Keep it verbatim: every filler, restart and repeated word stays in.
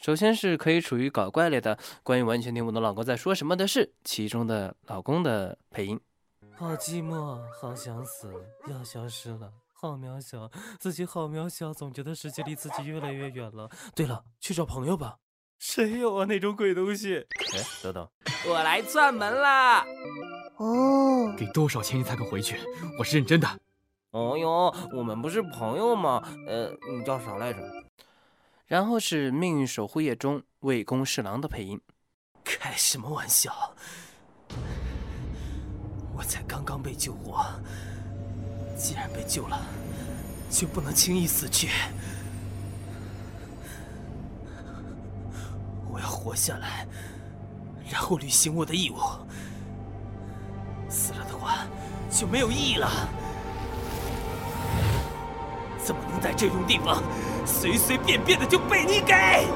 首先是可以处于搞怪类的，关于完全听不懂老公在说什么的事，其中的老公的配音。 好寂寞，好想死，要消失了，好渺小，自己好渺小，总觉得世界离自己越来越远了。对了，去找朋友吧。谁有啊那种鬼东西？ 哎，等等， 我来串门啦！ 哦， 给多少钱你才肯回去？我是认真的。 哦哟，我们不是朋友吗？呃，你叫啥来着？ 然后是《命运守护夜》中魏公侍郎的配音。 开什么玩笑？我才刚刚被救活，既然被救了，就不能轻易死去。我要活下来，然后履行我的义务。死了的话，就没有意义了。怎么能在这种地方随随便便的就被你给？